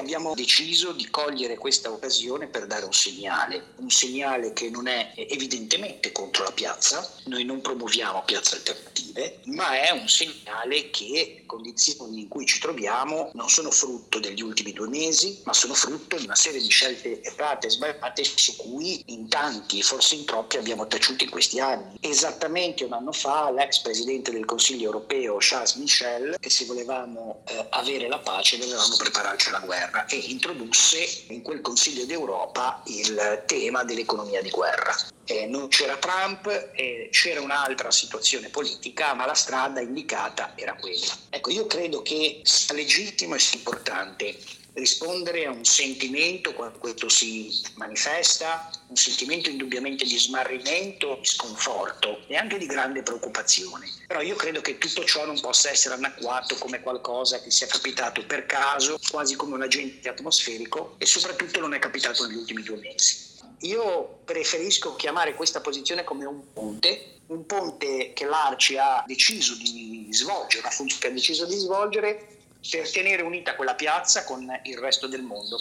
abbiamo deciso di cogliere questa occasione per dare un segnale che non è evidentemente contro la piazza. Noi non promuoviamo piazze alternative, ma è un segnale che le condizioni in cui ci troviamo non sono frutto degli ultimi 2 mesi, ma sono frutto di una serie di scelte errate e sbagliate su cui in tanti, forse in troppi, abbiamo taciuto in questi anni. Esattamente un anno fa l'ex presidente del Consiglio europeo Charles Michel, che se volevamo avere la pace dovevamo prepararci alla guerra, e introdusse in quel Consiglio d'Europa il tema dell'economia di guerra. Non c'era Trump, c'era un'altra situazione politica, ma la strada indicata era quella. Ecco, io credo che sia legittimo e sia importante rispondere a un sentimento quando questo si manifesta, un sentimento indubbiamente di smarrimento, di sconforto e anche di grande preoccupazione. Però io credo che tutto ciò non possa essere annacquato come qualcosa che sia capitato per caso, quasi come un agente atmosferico, e soprattutto non è capitato negli ultimi 2 mesi. Io preferisco chiamare questa posizione come un ponte che l'ARCI ha deciso di svolgere, una funzione che ha deciso di svolgere per tenere unita quella piazza con il resto del mondo.